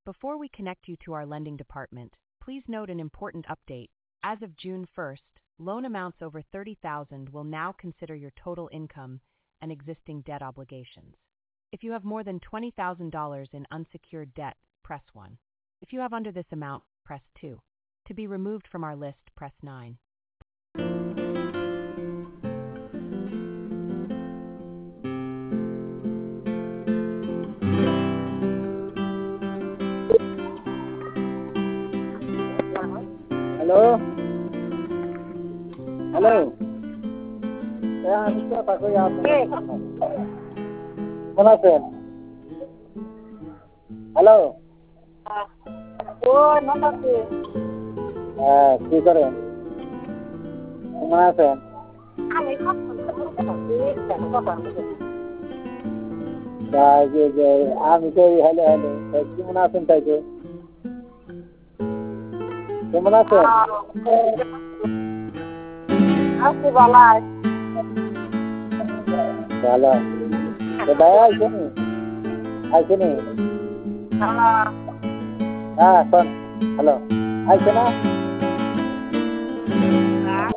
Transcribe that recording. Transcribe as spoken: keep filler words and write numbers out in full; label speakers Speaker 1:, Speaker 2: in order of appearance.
Speaker 1: Before we connect you to our lending department, please note an important update. As of June first, loan amounts over thirty thousand dollars will now consider your total income and existing debt obligations. If you have more than twenty thousand dollars in unsecured debt, press one. If you have under this amount, press two. To be removed from our list, press nine.
Speaker 2: Halo, halo. Saya Anissa Pak ya. Mana sen? Halo.
Speaker 3: Oh, namaste.
Speaker 2: হ্যাঁ কি করেন? কেমন আছেন?
Speaker 3: আমি
Speaker 2: তাই যে যে আমি তো হ্যালো হ্যালো কেমন আছেন তাই তো? কেমন আছেন?
Speaker 3: আছি ভালো
Speaker 2: ভালো তো ভাই আইছেন আইছেন
Speaker 3: হ্যাঁ
Speaker 2: হ্যাঁ শোন হ্যালো আইছে না